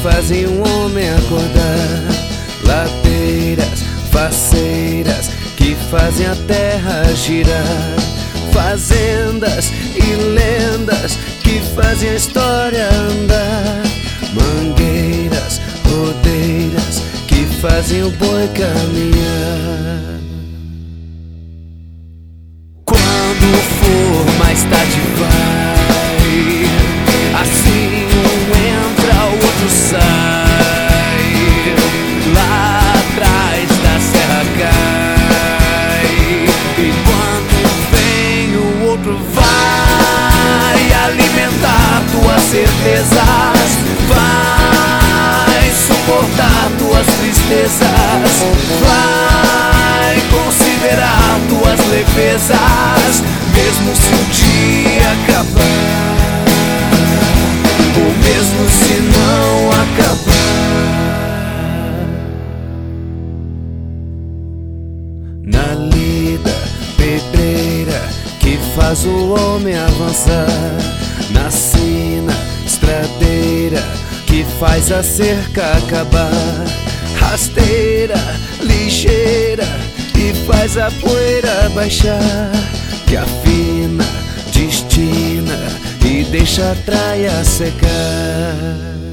fazem um homem acordar, ladeiras, faceiras que fazem a terra girar, fazendas e lendas que fazem a história andar, mangueiras, rodeiras que fazem o boi caminhar. Quando for mais tarde vai, assim um entra, o outro sai, lá atrás da serra cai, e quando vem o outro vai alimentar tuas certezas, vai suportar tuas tristezas, vai considerar tuas levezas, mesmo se o dia acabar, ou mesmo se não acabar. Na lida, pedreira que faz o homem avançar, na sina, estradeira que faz a cerca acabar, rasteira, ligeira e faz a poeira baixar, que afina, destina e deixa a traia secar.